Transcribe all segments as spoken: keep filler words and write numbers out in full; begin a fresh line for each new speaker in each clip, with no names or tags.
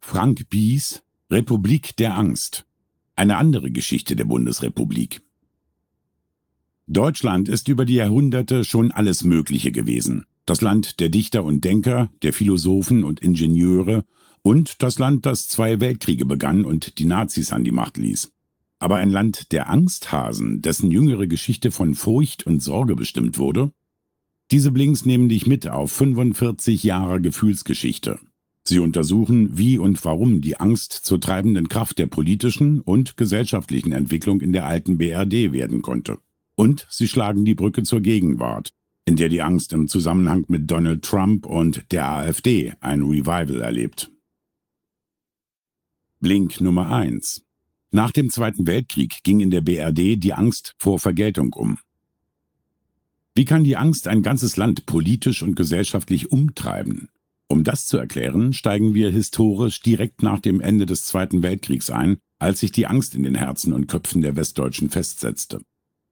Frank Bies, Republik der Angst. Eine andere Geschichte der Bundesrepublik. Deutschland ist über die Jahrhunderte schon alles Mögliche gewesen. Das Land der Dichter und Denker, der Philosophen und Ingenieure und das Land, das zwei Weltkriege begann und die Nazis an die Macht ließ. Aber ein Land der Angsthasen, dessen jüngere Geschichte von Furcht und Sorge bestimmt wurde? Diese Blinks nehmen dich mit auf fünfundvierzig Jahre Gefühlsgeschichte. Sie untersuchen, wie und warum die Angst zur treibenden Kraft der politischen und gesellschaftlichen Entwicklung in der alten B R D werden konnte. Und sie schlagen die Brücke zur Gegenwart, in der die Angst im Zusammenhang mit Donald Trump und der AfD ein Revival erlebt. Blink Nummer eins. Nach dem Zweiten Weltkrieg ging in der B R D die Angst vor Vergeltung um. Wie kann die Angst ein ganzes Land politisch und gesellschaftlich umtreiben? Um das zu erklären, steigen wir historisch direkt nach dem Ende des Zweiten Weltkriegs ein, als sich die Angst in den Herzen und Köpfen der Westdeutschen festsetzte.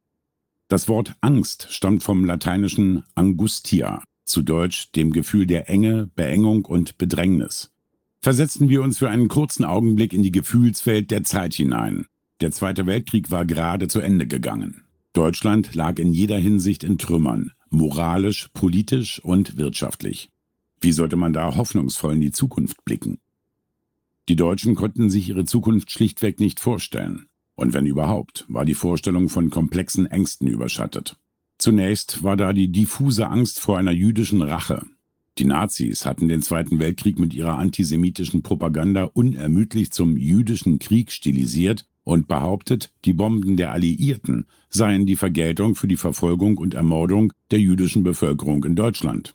Das Wort Angst stammt vom lateinischen Angustia, zu Deutsch dem Gefühl der Enge, Beengung und Bedrängnis. Versetzen wir uns für einen kurzen Augenblick in die Gefühlswelt der Zeit hinein. Der Zweite Weltkrieg war gerade zu Ende gegangen. Deutschland lag in jeder Hinsicht in Trümmern, moralisch, politisch und wirtschaftlich. Wie sollte man da hoffnungsvoll in die Zukunft blicken? Die Deutschen konnten sich ihre Zukunft schlichtweg nicht vorstellen. Und wenn überhaupt, war die Vorstellung von komplexen Ängsten überschattet. Zunächst war da die diffuse Angst vor einer jüdischen Rache. Die Nazis hatten den Zweiten Weltkrieg mit ihrer antisemitischen Propaganda unermüdlich zum jüdischen Krieg stilisiert und behauptet, die Bomben der Alliierten seien die Vergeltung für die Verfolgung und Ermordung der jüdischen Bevölkerung in Deutschland.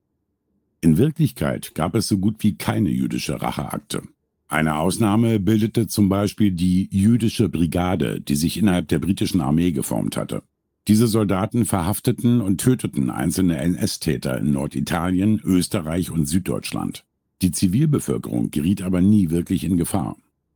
In Wirklichkeit gab es so gut wie keine jüdische Racheakte. Eine Ausnahme bildete zum Beispiel die Jüdische Brigade, die sich innerhalb der britischen Armee geformt hatte. Diese Soldaten verhafteten und töteten einzelne N S-Täter in Norditalien, Österreich und Süddeutschland. Die Zivilbevölkerung geriet aber nie wirklich in Gefahr.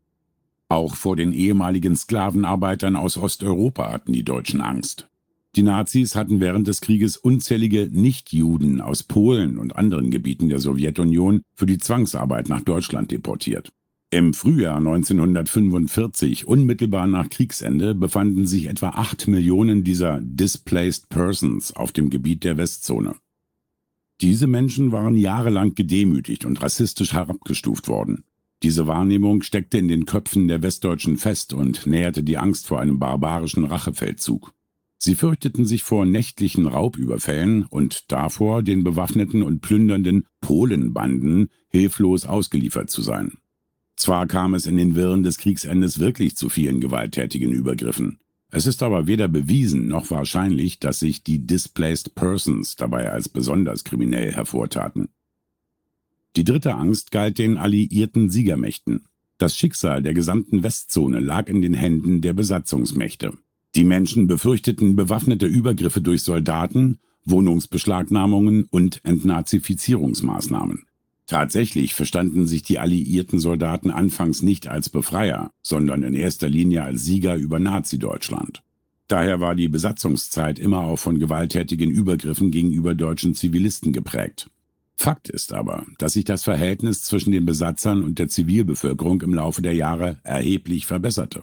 Auch vor den ehemaligen Sklavenarbeitern aus Osteuropa hatten die Deutschen Angst. Die Nazis hatten während des Krieges unzählige Nichtjuden aus Polen und anderen Gebieten der Sowjetunion für die Zwangsarbeit nach Deutschland deportiert. Im Frühjahr neunzehnhundertfünfundvierzig, unmittelbar nach Kriegsende, befanden sich etwa acht Millionen dieser Displaced Persons auf dem Gebiet der Westzone. Diese Menschen waren jahrelang gedemütigt und rassistisch herabgestuft worden. Diese Wahrnehmung steckte in den Köpfen der Westdeutschen fest und näherte die Angst vor einem barbarischen Rachefeldzug. Sie fürchteten sich vor nächtlichen Raubüberfällen und davor, den bewaffneten und plündernden Polenbanden hilflos ausgeliefert zu sein. Zwar kam es in den Wirren des Kriegsendes wirklich zu vielen gewalttätigen Übergriffen. Es ist aber weder bewiesen noch wahrscheinlich, dass sich die Displaced Persons dabei als besonders kriminell hervortaten. Die dritte Angst galt den alliierten Siegermächten. Das Schicksal der gesamten Westzone lag in den Händen der Besatzungsmächte. Die Menschen befürchteten bewaffnete Übergriffe durch Soldaten, Wohnungsbeschlagnahmungen und Entnazifizierungsmaßnahmen. Tatsächlich verstanden sich die alliierten Soldaten anfangs nicht als Befreier, sondern in erster Linie als Sieger über Nazi-Deutschland. Daher war die Besatzungszeit immer auch von gewalttätigen Übergriffen gegenüber deutschen Zivilisten geprägt. Fakt ist aber, dass sich das Verhältnis zwischen den Besatzern und der Zivilbevölkerung im Laufe der Jahre erheblich verbesserte.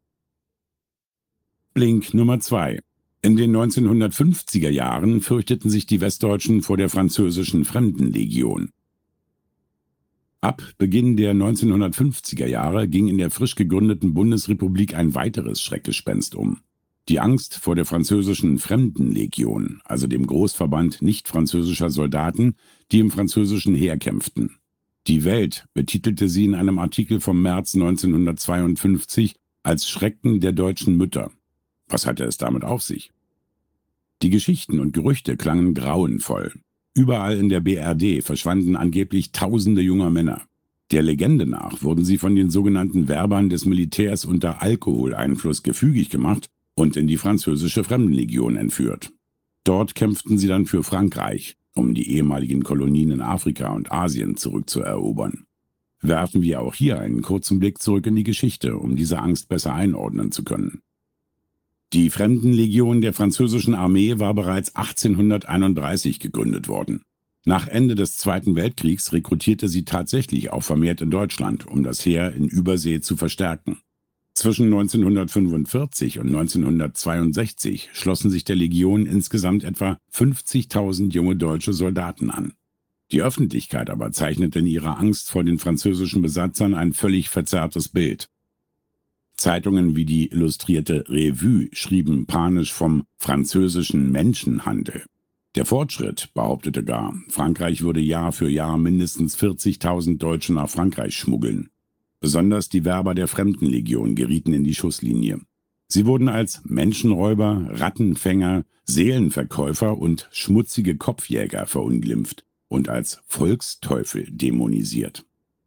Blink Nummer zwei. In den neunzehnhundertfünfziger Jahren fürchteten sich die Westdeutschen vor der französischen Fremdenlegion. Ab Beginn der neunzehnhundertfünfziger Jahre ging in der frisch gegründeten Bundesrepublik ein weiteres Schreckgespenst um. Die Angst vor der französischen Fremdenlegion, also dem Großverband nicht-französischer Soldaten, die im französischen Heer kämpften. Die Welt betitelte sie in einem Artikel vom März neunzehnhundertzweiundfünfzig als Schrecken der deutschen Mütter. Was hatte es damit auf sich? Die Geschichten und Gerüchte klangen grauenvoll. Überall in der B R D verschwanden angeblich tausende junger Männer. Der Legende nach wurden sie von den sogenannten Werbern des Militärs unter Alkoholeinfluss gefügig gemacht und in die französische Fremdenlegion entführt. Dort kämpften sie dann für Frankreich, um die ehemaligen Kolonien in Afrika und Asien zurückzuerobern. Werfen wir auch hier einen kurzen Blick zurück in die Geschichte, um diese Angst besser einordnen zu können. Die Fremdenlegion der französischen Armee war bereits achtzehnhunderteinunddreißig gegründet worden. Nach Ende des Zweiten Weltkriegs rekrutierte sie tatsächlich auch vermehrt in Deutschland, um das Heer in Übersee zu verstärken. Zwischen neunzehnhundertfünfundvierzig und neunzehnhundertzweiundsechzig schlossen sich der Legion insgesamt etwa fünfzigtausend junge deutsche Soldaten an. Die Öffentlichkeit aber zeichnete in ihrer Angst vor den französischen Besatzern ein völlig verzerrtes Bild. Zeitungen wie die Illustrierte Revue schrieben panisch vom französischen Menschenhandel. Der Fortschritt behauptete gar, Frankreich würde Jahr für Jahr mindestens vierzigtausend Deutsche nach Frankreich schmuggeln. Besonders die Werber der Fremdenlegion gerieten in die Schusslinie. Sie wurden als Menschenräuber, Rattenfänger, Seelenverkäufer und schmutzige Kopfjäger verunglimpft und als Volksteufel dämonisiert.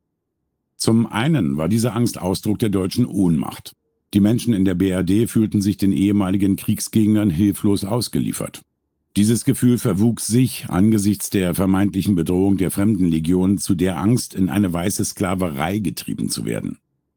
Zum einen war diese Angst Ausdruck der deutschen Ohnmacht. Die Menschen in der B R D fühlten sich den ehemaligen Kriegsgegnern hilflos ausgeliefert. Dieses Gefühl verwuchs sich angesichts der vermeintlichen Bedrohung der Fremdenlegion zu der Angst, in eine weiße Sklaverei getrieben zu werden.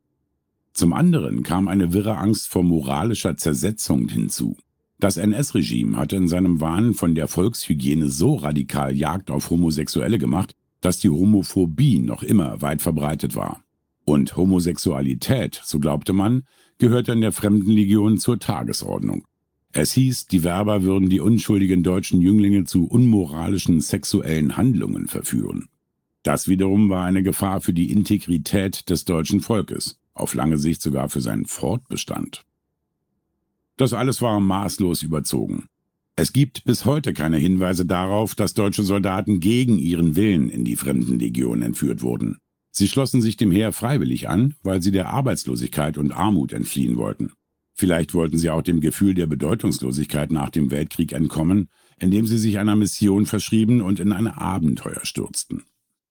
Zum anderen kam eine wirre Angst vor moralischer Zersetzung hinzu. Das N S-Regime hatte in seinem Wahn von der Volkshygiene so radikal Jagd auf Homosexuelle gemacht, dass die Homophobie noch immer weit verbreitet war. Und Homosexualität, so glaubte man, gehörte in der Fremdenlegion zur Tagesordnung. Es hieß, die Werber würden die unschuldigen deutschen Jünglinge zu unmoralischen sexuellen Handlungen verführen. Das wiederum war eine Gefahr für die Integrität des deutschen Volkes, auf lange Sicht sogar für seinen Fortbestand. Das alles war maßlos überzogen. Es gibt bis heute keine Hinweise darauf, dass deutsche Soldaten gegen ihren Willen in die Fremdenlegion entführt wurden. Sie schlossen sich dem Heer freiwillig an, weil sie der Arbeitslosigkeit und Armut entfliehen wollten. Vielleicht wollten sie auch dem Gefühl der Bedeutungslosigkeit nach dem Weltkrieg entkommen, indem sie sich einer Mission verschrieben und in ein Abenteuer stürzten.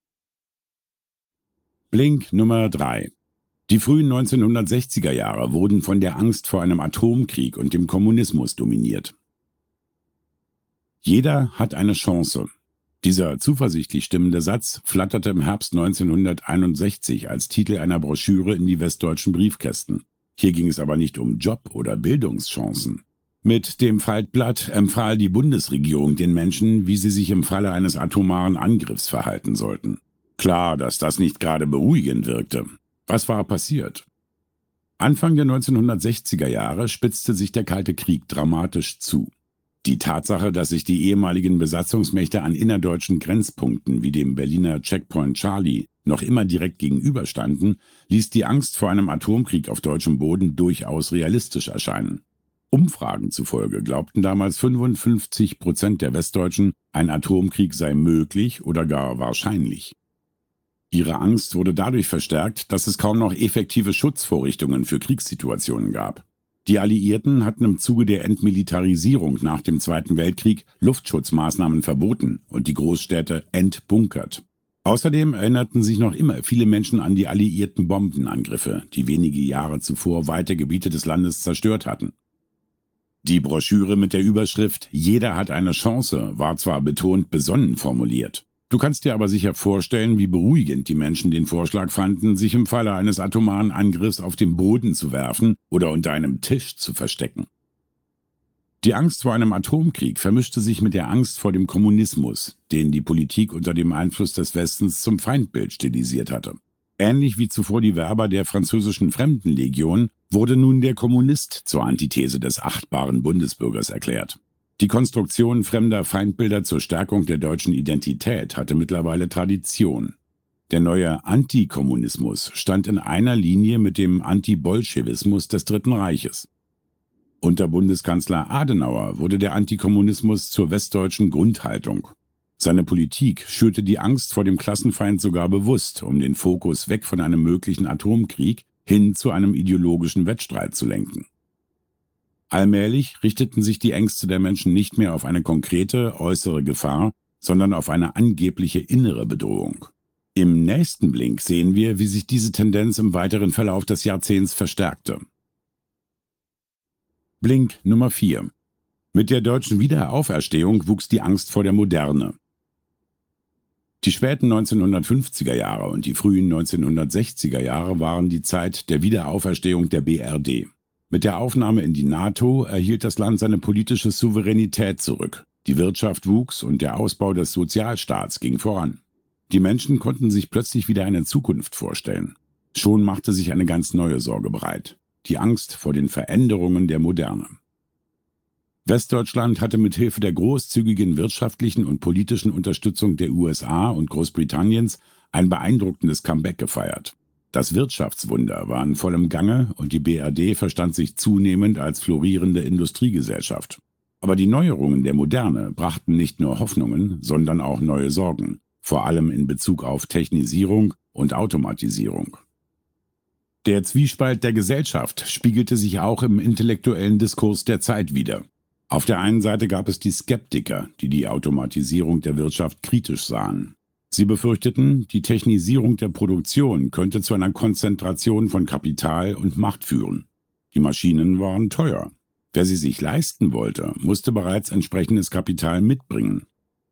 Blink Nummer drei. Die frühen neunzehnhundertsechziger Jahre wurden von der Angst vor einem Atomkrieg und dem Kommunismus dominiert. Jeder hat eine Chance. Dieser zuversichtlich stimmende Satz flatterte im Herbst neunzehnhunderteinundsechzig als Titel einer Broschüre in die westdeutschen Briefkästen. Hier ging es aber nicht um Job- oder Bildungschancen. Mit dem Faltblatt empfahl die Bundesregierung den Menschen, wie sie sich im Falle eines atomaren Angriffs verhalten sollten. Klar, dass das nicht gerade beruhigend wirkte. Was war passiert? Anfang der neunzehnhundertsechziger Jahre spitzte sich der Kalte Krieg dramatisch zu. Die Tatsache, dass sich die ehemaligen Besatzungsmächte an innerdeutschen Grenzpunkten wie dem Berliner Checkpoint Charlie noch immer direkt gegenüberstanden, ließ die Angst vor einem Atomkrieg auf deutschem Boden durchaus realistisch erscheinen. Umfragen zufolge glaubten damals fünfundfünfzig Prozent der Westdeutschen, ein Atomkrieg sei möglich oder gar wahrscheinlich. Ihre Angst wurde dadurch verstärkt, dass es kaum noch effektive Schutzvorrichtungen für Kriegssituationen gab. Die Alliierten hatten im Zuge der Entmilitarisierung nach dem Zweiten Weltkrieg Luftschutzmaßnahmen verboten und die Großstädte entbunkert. Außerdem erinnerten sich noch immer viele Menschen an die alliierten Bombenangriffe, die wenige Jahre zuvor weite Gebiete des Landes zerstört hatten. Die Broschüre mit der Überschrift »Jeder hat eine Chance« war zwar betont besonnen formuliert. Du kannst dir aber sicher vorstellen, wie beruhigend die Menschen den Vorschlag fanden, sich im Falle eines atomaren Angriffs auf den Boden zu werfen oder unter einem Tisch zu verstecken. Die Angst vor einem Atomkrieg vermischte sich mit der Angst vor dem Kommunismus, den die Politik unter dem Einfluss des Westens zum Feindbild stilisiert hatte. Ähnlich wie zuvor die Werber der französischen Fremdenlegion wurde nun der Kommunist zur Antithese des achtbaren Bundesbürgers erklärt. Die Konstruktion fremder Feindbilder zur Stärkung der deutschen Identität hatte mittlerweile Tradition. Der neue Antikommunismus stand in einer Linie mit dem Antibolschewismus des Dritten Reiches. Unter Bundeskanzler Adenauer wurde der Antikommunismus zur westdeutschen Grundhaltung. Seine Politik schürte die Angst vor dem Klassenfeind sogar bewusst, um den Fokus weg von einem möglichen Atomkrieg hin zu einem ideologischen Wettstreit zu lenken. Allmählich richteten sich die Ängste der Menschen nicht mehr auf eine konkrete äußere Gefahr, sondern auf eine angebliche innere Bedrohung. Im nächsten Blink sehen wir, wie sich diese Tendenz im weiteren Verlauf des Jahrzehnts verstärkte. Blink Nummer vier. Mit der deutschen Wiederauferstehung wuchs die Angst vor der Moderne. Die späten neunzehnhundertfünfziger Jahre und die frühen neunzehnhundertsechziger Jahre waren die Zeit der Wiederauferstehung der B R D. Mit der Aufnahme in die NATO erhielt das Land seine politische Souveränität zurück. Die Wirtschaft wuchs und der Ausbau des Sozialstaats ging voran. Die Menschen konnten sich plötzlich wieder eine Zukunft vorstellen. Schon machte sich eine ganz neue Sorge bereit: die Angst vor den Veränderungen der Moderne. Westdeutschland hatte mit Hilfe der großzügigen wirtschaftlichen und politischen Unterstützung der U S A und Großbritanniens ein beeindruckendes Comeback gefeiert. Das Wirtschaftswunder war in vollem Gange und die B R D verstand sich zunehmend als florierende Industriegesellschaft. Aber die Neuerungen der Moderne brachten nicht nur Hoffnungen, sondern auch neue Sorgen, vor allem in Bezug auf Technisierung und Automatisierung. Der Zwiespalt der Gesellschaft spiegelte sich auch im intellektuellen Diskurs der Zeit wider. Auf der einen Seite gab es die Skeptiker, die die Automatisierung der Wirtschaft kritisch sahen. Sie befürchteten, die Technisierung der Produktion könnte zu einer Konzentration von Kapital und Macht führen. Die Maschinen waren teuer. Wer sie sich leisten wollte, musste bereits entsprechendes Kapital mitbringen.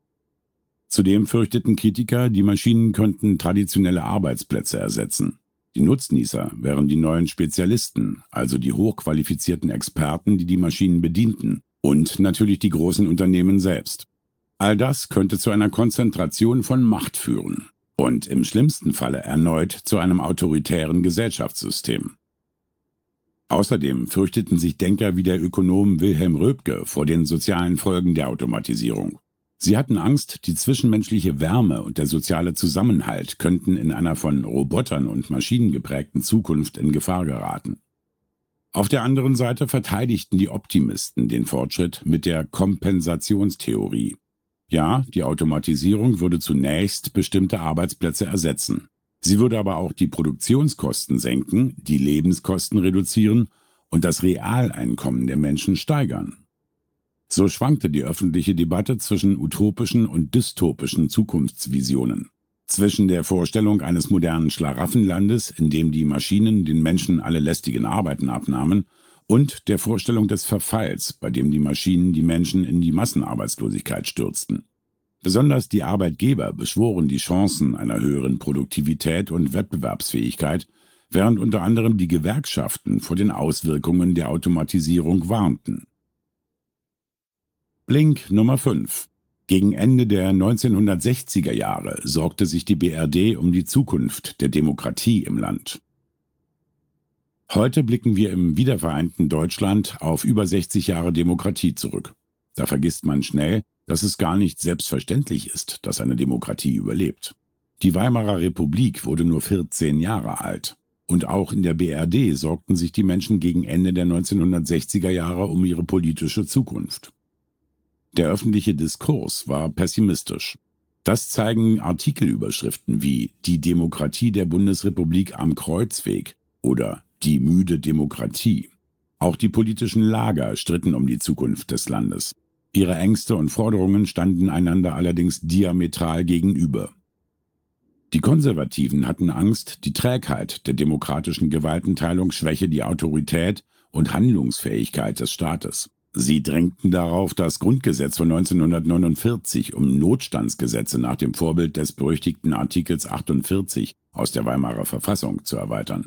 Zudem fürchteten Kritiker, die Maschinen könnten traditionelle Arbeitsplätze ersetzen. Die Nutznießer wären die neuen Spezialisten, also die hochqualifizierten Experten, die die Maschinen bedienten, und natürlich die großen Unternehmen selbst. All das könnte zu einer Konzentration von Macht führen und im schlimmsten Falle erneut zu einem autoritären Gesellschaftssystem. Außerdem fürchteten sich Denker wie der Ökonom Wilhelm Röpke vor den sozialen Folgen der Automatisierung. Sie hatten Angst, die zwischenmenschliche Wärme und der soziale Zusammenhalt könnten in einer von Robotern und Maschinen geprägten Zukunft in Gefahr geraten. Auf der anderen Seite verteidigten die Optimisten den Fortschritt mit der Kompensationstheorie. Ja, die Automatisierung würde zunächst bestimmte Arbeitsplätze ersetzen. Sie würde aber auch die Produktionskosten senken, die Lebenskosten reduzieren und das Realeinkommen der Menschen steigern. So schwankte die öffentliche Debatte zwischen utopischen und dystopischen Zukunftsvisionen. Zwischen der Vorstellung eines modernen Schlaraffenlandes, in dem die Maschinen den Menschen alle lästigen Arbeiten abnahmen, und der Vorstellung des Verfalls, bei dem die Maschinen die Menschen in die Massenarbeitslosigkeit stürzten. Besonders die Arbeitgeber beschworen die Chancen einer höheren Produktivität und Wettbewerbsfähigkeit, während unter anderem die Gewerkschaften vor den Auswirkungen der Automatisierung warnten. Blink Nummer fünf. Gegen Ende der neunzehnhundertsechziger Jahre sorgte sich die B R D um die Zukunft der Demokratie im Land. Heute blicken wir im wiedervereinten Deutschland auf über sechzig Jahre Demokratie zurück. Da vergisst man schnell, dass es gar nicht selbstverständlich ist, dass eine Demokratie überlebt. Die Weimarer Republik wurde nur vierzehn Jahre alt. Und auch in der B R D sorgten sich die Menschen gegen Ende der neunzehnhundertsechziger Jahre um ihre politische Zukunft. Der öffentliche Diskurs war pessimistisch. Das zeigen Artikelüberschriften wie »Die Demokratie der Bundesrepublik am Kreuzweg« oder »Die müde Demokratie«. Auch die politischen Lager stritten um die Zukunft des Landes. Ihre Ängste und Forderungen standen einander allerdings diametral gegenüber. Die Konservativen hatten Angst, die Trägheit der demokratischen Gewaltenteilung schwäche die Autorität und Handlungsfähigkeit des Staates. Sie drängten darauf, das Grundgesetz von neunzehnhundertneunundvierzig um Notstandsgesetze nach dem Vorbild des berüchtigten Artikels achtundvierzig aus der Weimarer Verfassung zu erweitern.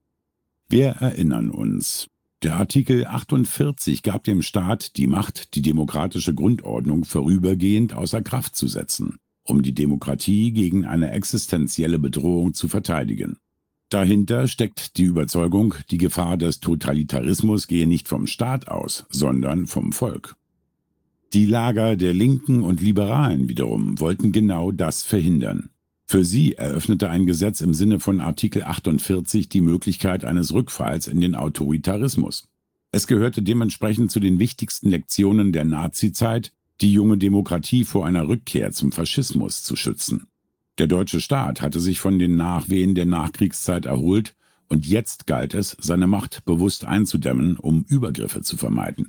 Wir erinnern uns. Der Artikel achtundvierzig gab dem Staat die Macht, die demokratische Grundordnung vorübergehend außer Kraft zu setzen, um die Demokratie gegen eine existenzielle Bedrohung zu verteidigen. Dahinter steckt die Überzeugung, die Gefahr des Totalitarismus gehe nicht vom Staat aus, sondern vom Volk. Die Lager der Linken und Liberalen wiederum wollten genau das verhindern. Für sie eröffnete ein Gesetz im Sinne von Artikel achtundvierzig die Möglichkeit eines Rückfalls in den Autoritarismus. Es gehörte dementsprechend zu den wichtigsten Lektionen der Nazizeit, die junge Demokratie vor einer Rückkehr zum Faschismus zu schützen. Der deutsche Staat hatte sich von den Nachwehen der Nachkriegszeit erholt und jetzt galt es, seine Macht bewusst einzudämmen, um Übergriffe zu vermeiden.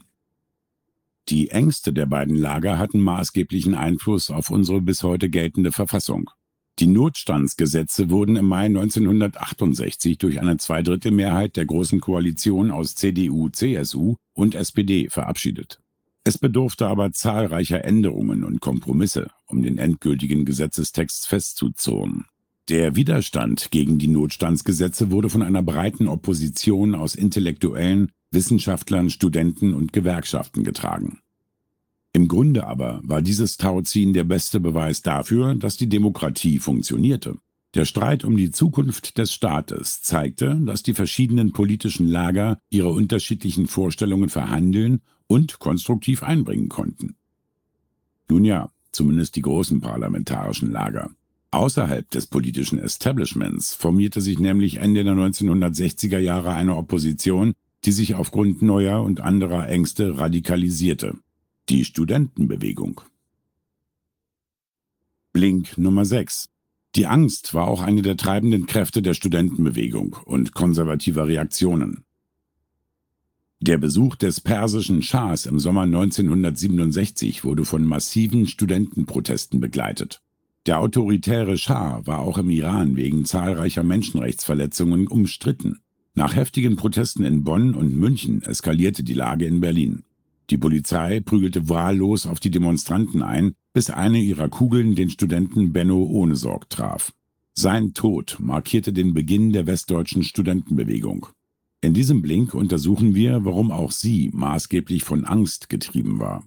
Die Ängste der beiden Lager hatten maßgeblichen Einfluss auf unsere bis heute geltende Verfassung. Die Notstandsgesetze wurden im Mai neunzehnhundertachtundsechzig durch eine Zweidrittelmehrheit der Großen Koalition aus C D U, C S U und S P D verabschiedet. Es bedurfte aber zahlreicher Änderungen und Kompromisse, um den endgültigen Gesetzestext festzuzurren. Der Widerstand gegen die Notstandsgesetze wurde von einer breiten Opposition aus Intellektuellen, Wissenschaftlern, Studenten und Gewerkschaften getragen. Im Grunde aber war dieses Tauziehen der beste Beweis dafür, dass die Demokratie funktionierte. Der Streit um die Zukunft des Staates zeigte, dass die verschiedenen politischen Lager ihre unterschiedlichen Vorstellungen verhandeln und konstruktiv einbringen konnten. Nun ja, zumindest die großen parlamentarischen Lager. Außerhalb des politischen Establishments formierte sich nämlich Ende der neunzehnhundertsechziger Jahre eine Opposition, die sich aufgrund neuer und anderer Ängste radikalisierte. Die Studentenbewegung. Blink Nummer sechs. Die Angst war auch eine der treibenden Kräfte der Studentenbewegung und konservativer Reaktionen. Der Besuch des persischen Schahs im Sommer neunzehnhundertsiebenundsechzig wurde von massiven Studentenprotesten begleitet. Der autoritäre Schah war auch im Iran wegen zahlreicher Menschenrechtsverletzungen umstritten. Nach heftigen Protesten in Bonn und München eskalierte die Lage in Berlin. Die Polizei prügelte wahllos auf die Demonstranten ein, bis eine ihrer Kugeln den Studenten Benno Ohnesorg traf. Sein Tod markierte den Beginn der westdeutschen Studentenbewegung. In diesem Blink untersuchen wir, warum auch sie maßgeblich von Angst getrieben war.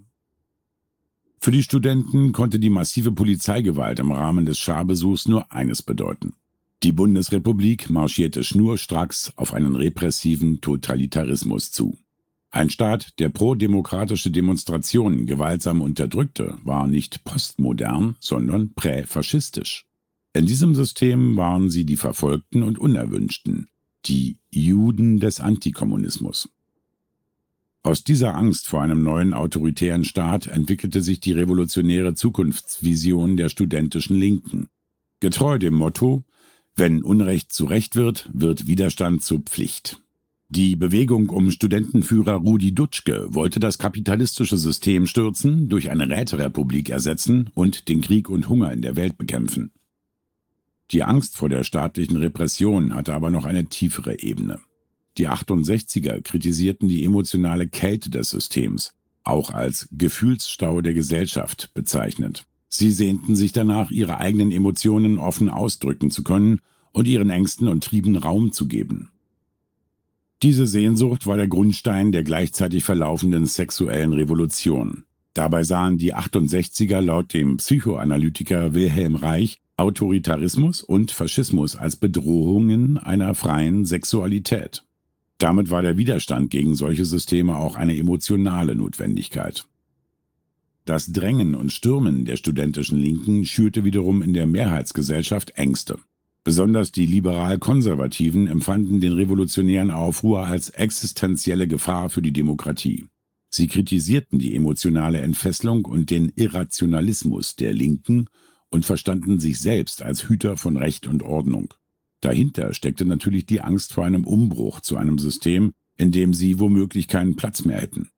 Für die Studenten konnte die massive Polizeigewalt im Rahmen des Schah-Besuchs nur eines bedeuten: Die Bundesrepublik marschierte schnurstracks auf einen repressiven Totalitarismus zu. Ein Staat, der prodemokratische Demonstrationen gewaltsam unterdrückte, war nicht postmodern, sondern präfaschistisch. In diesem System waren sie die Verfolgten und Unerwünschten, die Juden des Antikommunismus. Aus dieser Angst vor einem neuen autoritären Staat entwickelte sich die revolutionäre Zukunftsvision der studentischen Linken. Getreu dem Motto: Wenn Unrecht zu Recht wird, wird Widerstand zur Pflicht. Die Bewegung um Studentenführer Rudi Dutschke wollte das kapitalistische System stürzen, durch eine Räterepublik ersetzen und den Krieg und Hunger in der Welt bekämpfen. Die Angst vor der staatlichen Repression hatte aber noch eine tiefere Ebene. Die achtundsechziger kritisierten die emotionale Kälte des Systems, auch als Gefühlsstau der Gesellschaft bezeichnet. Sie sehnten sich danach, ihre eigenen Emotionen offen ausdrücken zu können und ihren Ängsten und Trieben Raum zu geben. Diese Sehnsucht war der Grundstein der gleichzeitig verlaufenden sexuellen Revolution. Dabei sahen die achtundsechziger laut dem Psychoanalytiker Wilhelm Reich Autoritarismus und Faschismus als Bedrohungen einer freien Sexualität. Damit war der Widerstand gegen solche Systeme auch eine emotionale Notwendigkeit. Das Drängen und Stürmen der studentischen Linken schürte wiederum in der Mehrheitsgesellschaft Ängste. Besonders die liberal-Konservativen empfanden den revolutionären Aufruhr als existenzielle Gefahr für die Demokratie. Sie kritisierten die emotionale Entfesselung und den Irrationalismus der Linken und verstanden sich selbst als Hüter von Recht und Ordnung. Dahinter steckte natürlich die Angst vor einem Umbruch zu einem System, in dem sie womöglich keinen Platz mehr hätten.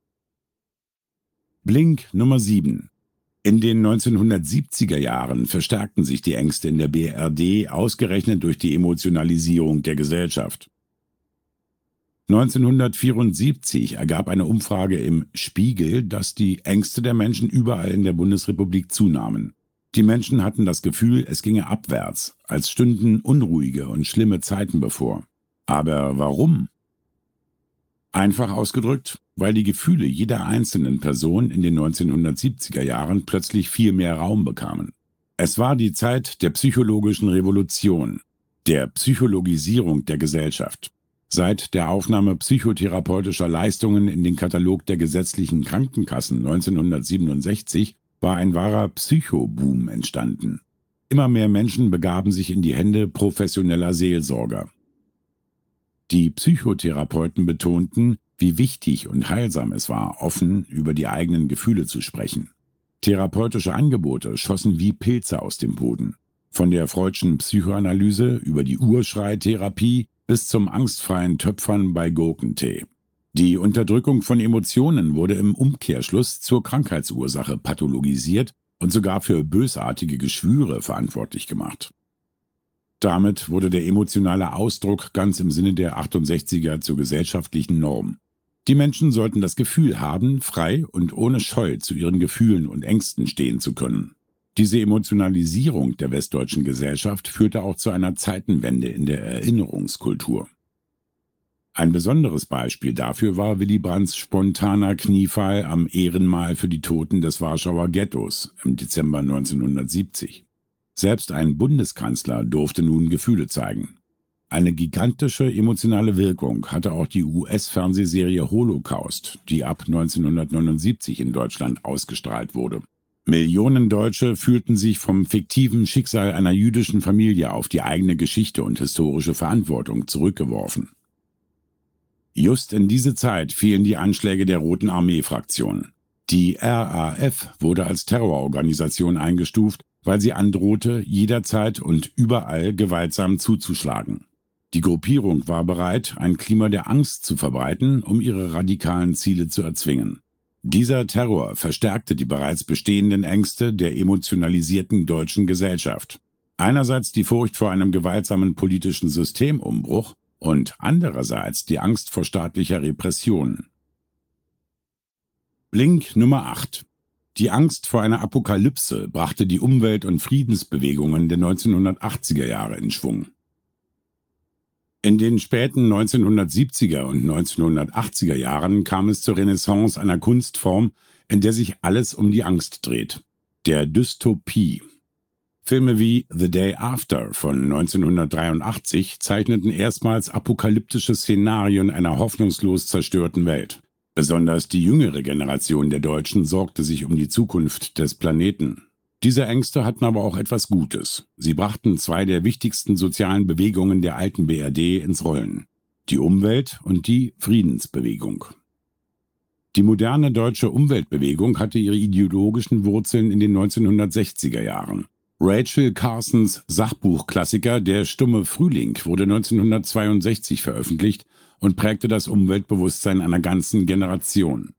Blink Nummer sieben. In den neunzehnhundertsiebziger Jahren verstärkten sich die Ängste in der B R D, ausgerechnet durch die Emotionalisierung der Gesellschaft. neunzehnhundertvierundsiebzig ergab eine Umfrage im Spiegel, dass die Ängste der Menschen überall in der Bundesrepublik zunahmen. Die Menschen hatten das Gefühl, es ginge abwärts, als stünden unruhige und schlimme Zeiten bevor. Aber warum? Einfach ausgedrückt, weil die Gefühle jeder einzelnen Person in den neunzehnhundertsiebziger Jahren plötzlich viel mehr Raum bekamen. Es war die Zeit der psychologischen Revolution, der Psychologisierung der Gesellschaft. Seit der Aufnahme psychotherapeutischer Leistungen in den Katalog der gesetzlichen Krankenkassen neunzehnhundertsiebenundsechzig war ein wahrer Psychoboom entstanden. Immer mehr Menschen begaben sich in die Hände professioneller Seelsorger. Die Psychotherapeuten betonten, wie wichtig und heilsam es war, offen über die eigenen Gefühle zu sprechen. Therapeutische Angebote schossen wie Pilze aus dem Boden. Von der freudschen Psychoanalyse über die Urschreitherapie bis zum angstfreien Töpfern bei Gurkentee. Die Unterdrückung von Emotionen wurde im Umkehrschluss zur Krankheitsursache pathologisiert und sogar für bösartige Geschwüre verantwortlich gemacht. Damit wurde der emotionale Ausdruck ganz im Sinne der achtundsechziger zur gesellschaftlichen Norm. Die Menschen sollten das Gefühl haben, frei und ohne Scheu zu ihren Gefühlen und Ängsten stehen zu können. Diese Emotionalisierung der westdeutschen Gesellschaft führte auch zu einer Zeitenwende in der Erinnerungskultur. Ein besonderes Beispiel dafür war Willy Brandts spontaner Kniefall am Ehrenmal für die Toten des Warschauer Ghettos im Dezember neunzehnhundertsiebzig. Selbst ein Bundeskanzler durfte nun Gefühle zeigen. Eine gigantische emotionale Wirkung hatte auch die U S-Fernsehserie Holocaust, die ab neunzehnhundertneunundsiebzig in Deutschland ausgestrahlt wurde. Millionen Deutsche fühlten sich vom fiktiven Schicksal einer jüdischen Familie auf die eigene Geschichte und historische Verantwortung zurückgeworfen. Just in diese Zeit fielen die Anschläge der Roten Armee-Fraktion. Die R A F wurde als Terrororganisation eingestuft, weil sie androhte, jederzeit und überall gewaltsam zuzuschlagen. Die Gruppierung war bereit, ein Klima der Angst zu verbreiten, um ihre radikalen Ziele zu erzwingen. Dieser Terror verstärkte die bereits bestehenden Ängste der emotionalisierten deutschen Gesellschaft. Einerseits die Furcht vor einem gewaltsamen politischen Systemumbruch und andererseits die Angst vor staatlicher Repression. Blink Nummer acht. Die Angst vor einer Apokalypse brachte die Umwelt- und Friedensbewegungen der neunzehnhundertachtziger Jahre in Schwung. In den späten neunzehnhundertsiebziger und neunzehnhundertachtziger Jahren kam es zur Renaissance einer Kunstform, in der sich alles um die Angst dreht: der Dystopie. Filme wie The Day After von neunzehnhundertdreiundachtzig zeichneten erstmals apokalyptische Szenarien einer hoffnungslos zerstörten Welt. Besonders die jüngere Generation der Deutschen sorgte sich um die Zukunft des Planeten. Diese Ängste hatten aber auch etwas Gutes. Sie brachten zwei der wichtigsten sozialen Bewegungen der alten B R D ins Rollen: die Umwelt- und die Friedensbewegung. Die moderne deutsche Umweltbewegung hatte ihre ideologischen Wurzeln in den neunzehnhundertsechziger Jahren. Rachel Carsons Sachbuchklassiker Der stumme Frühling wurde neunzehnhundertzweiundsechzig veröffentlicht und prägte das Umweltbewusstsein einer ganzen Generation.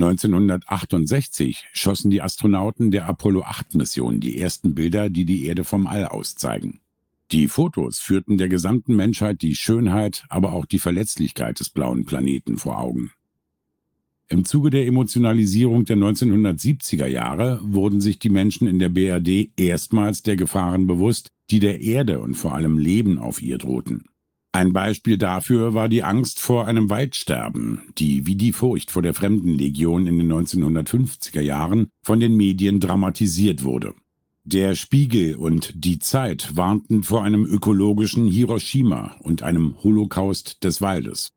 neunzehnhundertachtundsechzig schossen die Astronauten der Apollo acht Mission die ersten Bilder, die die Erde vom All aus zeigen. Die Fotos führten der gesamten Menschheit die Schönheit, aber auch die Verletzlichkeit des blauen Planeten vor Augen. Im Zuge der Emotionalisierung der neunzehnhundertsiebziger Jahre wurden sich die Menschen in der B R D erstmals der Gefahren bewusst, die der Erde und vor allem Leben auf ihr drohten. Ein Beispiel dafür war die Angst vor einem Waldsterben, die wie die Furcht vor der Fremdenlegion in den neunzehnhundertfünfziger Jahren von den Medien dramatisiert wurde. Der Spiegel und Die Zeit warnten vor einem ökologischen Hiroshima und einem Holocaust des Waldes.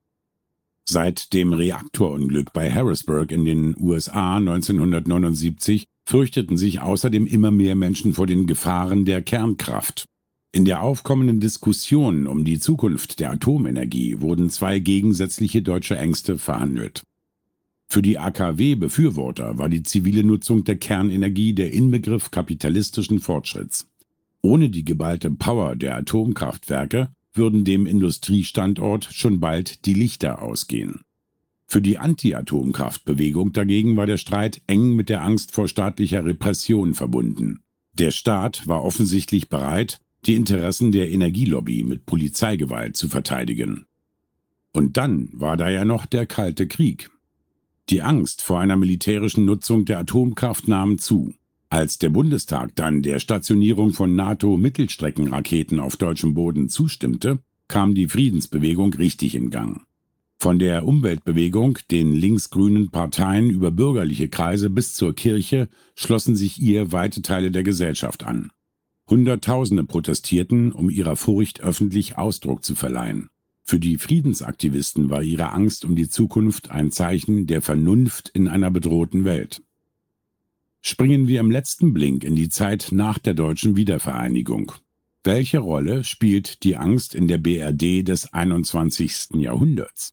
Seit dem Reaktorunglück bei Harrisburg in den U S A neunzehnhundertneunundsiebzig fürchteten sich außerdem immer mehr Menschen vor den Gefahren der Kernkraft. In der aufkommenden Diskussion um die Zukunft der Atomenergie wurden zwei gegensätzliche deutsche Ängste verhandelt. Für die A K W-Befürworter war die zivile Nutzung der Kernenergie der Inbegriff kapitalistischen Fortschritts. Ohne die geballte Power der Atomkraftwerke würden dem Industriestandort schon bald die Lichter ausgehen. Für die Anti-Atomkraftbewegung dagegen war der Streit eng mit der Angst vor staatlicher Repression verbunden. Der Staat war offensichtlich bereit, die Interessen der Energielobby mit Polizeigewalt zu verteidigen. Und dann war da ja noch der Kalte Krieg. Die Angst vor einer militärischen Nutzung der Atomkraft nahm zu. Als der Bundestag dann der Stationierung von NATO-Mittelstreckenraketen auf deutschem Boden zustimmte, kam die Friedensbewegung richtig in Gang. Von der Umweltbewegung, den linksgrünen Parteien über bürgerliche Kreise bis zur Kirche schlossen sich ihr weite Teile der Gesellschaft an. Hunderttausende protestierten, um ihrer Furcht öffentlich Ausdruck zu verleihen. Für die Friedensaktivisten war ihre Angst um die Zukunft ein Zeichen der Vernunft in einer bedrohten Welt. Springen wir im letzten Blink in die Zeit nach der deutschen Wiedervereinigung. Welche Rolle spielt die Angst in der B R D des einundzwanzigsten Jahrhunderts?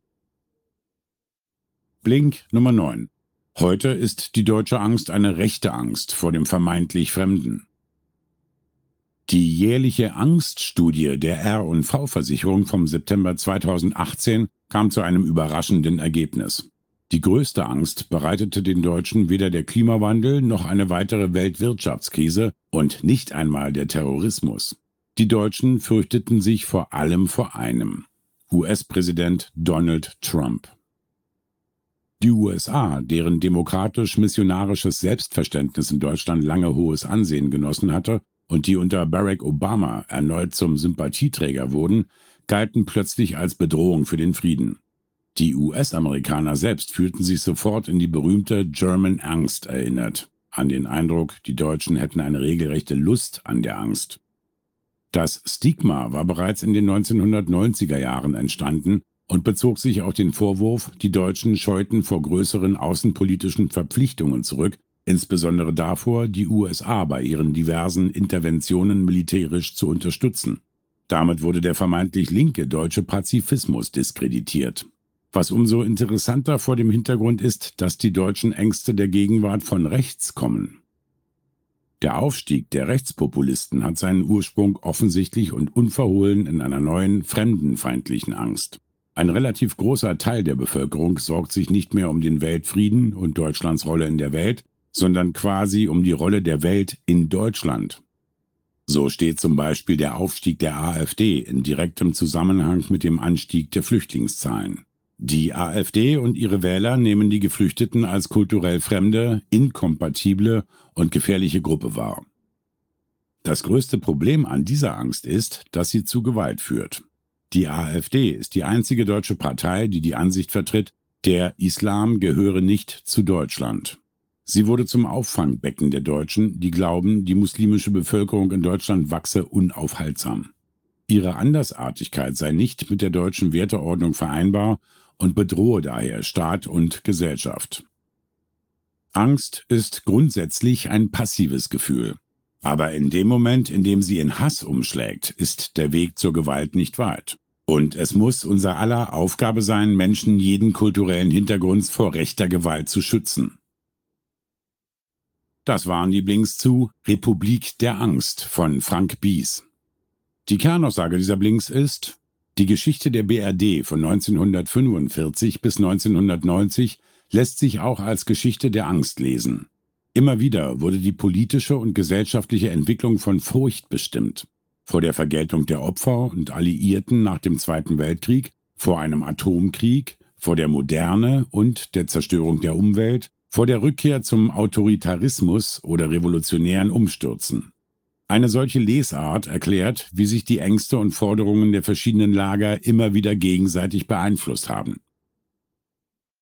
Blink Nummer neun. Heute ist die deutsche Angst eine rechte Angst vor dem vermeintlich Fremden. Die jährliche Angststudie der R und V-Versicherung vom September zweitausendachtzehn kam zu einem überraschenden Ergebnis. Die größte Angst bereitete den Deutschen weder der Klimawandel noch eine weitere Weltwirtschaftskrise und nicht einmal der Terrorismus. Die Deutschen fürchteten sich vor allem vor einem: U S-Präsident Donald Trump. Die U S A, deren demokratisch-missionarisches Selbstverständnis in Deutschland lange hohes Ansehen genossen hatte und die unter Barack Obama erneut zum Sympathieträger wurden, galten plötzlich als Bedrohung für den Frieden. Die U S-Amerikaner selbst fühlten sich sofort in die berühmte German Angst erinnert, an den Eindruck, die Deutschen hätten eine regelrechte Lust an der Angst. Das Stigma war bereits in den neunzehnhundertneunziger Jahren entstanden und bezog sich auf den Vorwurf, die Deutschen scheuten vor größeren außenpolitischen Verpflichtungen zurück, insbesondere davor, die U S A bei ihren diversen Interventionen militärisch zu unterstützen. Damit wurde der vermeintlich linke deutsche Pazifismus diskreditiert. Was umso interessanter vor dem Hintergrund ist, dass die deutschen Ängste der Gegenwart von rechts kommen. Der Aufstieg der Rechtspopulisten hat seinen Ursprung offensichtlich und unverhohlen in einer neuen, fremdenfeindlichen Angst. Ein relativ großer Teil der Bevölkerung sorgt sich nicht mehr um den Weltfrieden und Deutschlands Rolle in der Welt, sondern quasi um die Rolle der Welt in Deutschland. So steht zum Beispiel der Aufstieg der AfD in direktem Zusammenhang mit dem Anstieg der Flüchtlingszahlen. Die AfD und ihre Wähler nehmen die Geflüchteten als kulturell fremde, inkompatible und gefährliche Gruppe wahr. Das größte Problem an dieser Angst ist, dass sie zu Gewalt führt. Die AfD ist die einzige deutsche Partei, die die Ansicht vertritt, der Islam gehöre nicht zu Deutschland. Sie wurde zum Auffangbecken der Deutschen, die glauben, die muslimische Bevölkerung in Deutschland wachse unaufhaltsam. Ihre Andersartigkeit sei nicht mit der deutschen Werteordnung vereinbar und bedrohe daher Staat und Gesellschaft. Angst ist grundsätzlich ein passives Gefühl. Aber in dem Moment, in dem sie in Hass umschlägt, ist der Weg zur Gewalt nicht weit. Und es muss unser aller Aufgabe sein, Menschen jeden kulturellen Hintergrunds vor rechter Gewalt zu schützen. Das waren die Blinks zu Republik der Angst von Frank Bies. Die Kernaussage dieser Blinks ist: Die Geschichte der B R D von neunzehnhundertfünfundvierzig bis neunzehnhundertneunzig lässt sich auch als Geschichte der Angst lesen. Immer wieder wurde die politische und gesellschaftliche Entwicklung von Furcht bestimmt. Vor der Vergeltung der Opfer und Alliierten nach dem Zweiten Weltkrieg, vor einem Atomkrieg, vor der Moderne und der Zerstörung der Umwelt, vor der Rückkehr zum Autoritarismus oder revolutionären Umstürzen. Eine solche Lesart erklärt, wie sich die Ängste und Forderungen der verschiedenen Lager immer wieder gegenseitig beeinflusst haben.